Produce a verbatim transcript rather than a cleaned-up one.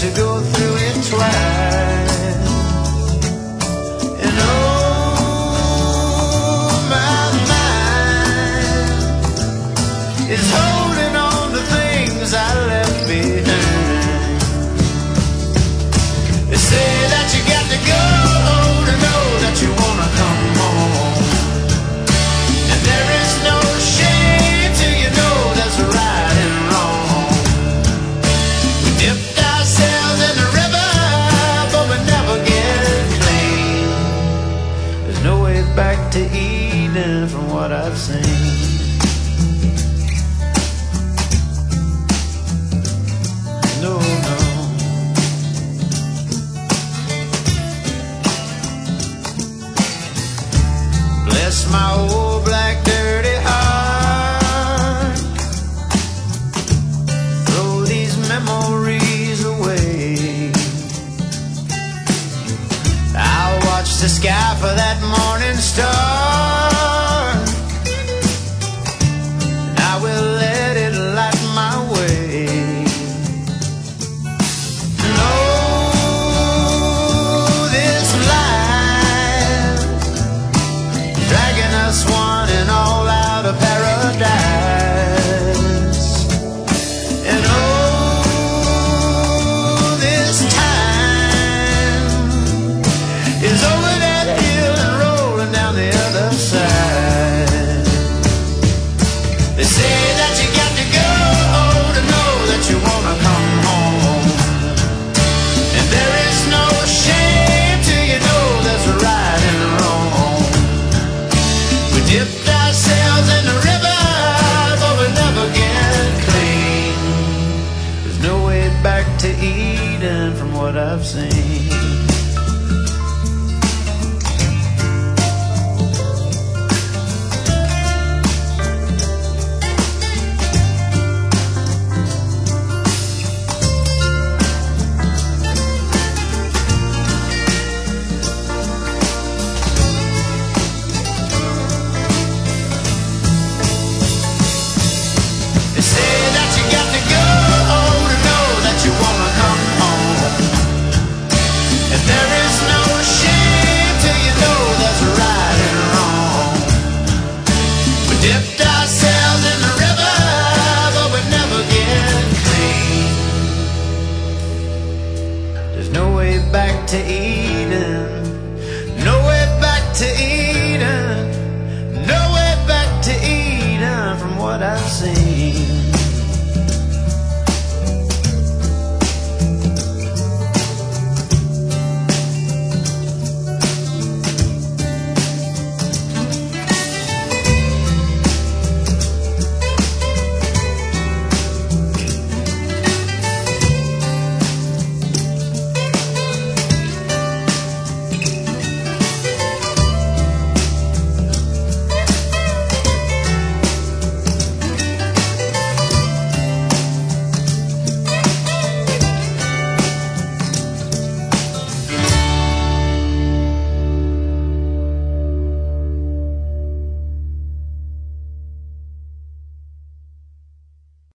to go through it twice. And oh, my mind is holding on to things I left behind. They say that you got to go to know that you wanna come home. And there is no shame till you know there's right and wrong. We dipped ourselves in the river, but we never get clean. There's no way back to Eden from what I've seen. No, no. Bless my old black dirty heart. Throw these memories away. I'll watch the sky for that morning star, and I will let it light my way. And oh, this life dragging us one and all out of paradise. And oh, this time is over that hill and rolling down the other side. They say that you got to go to know that you wanna come home. And there is no shame till you know there's right and wrong. We dipped ourselves in the river, but we never get clean. There's no way back to Eden from what I've seen. They say that you got to go to know that you wanna come home. And there is no shame till you know there's right and wrong. We dipped ourselves in the river, but we never get clean. There's no way back to Eden.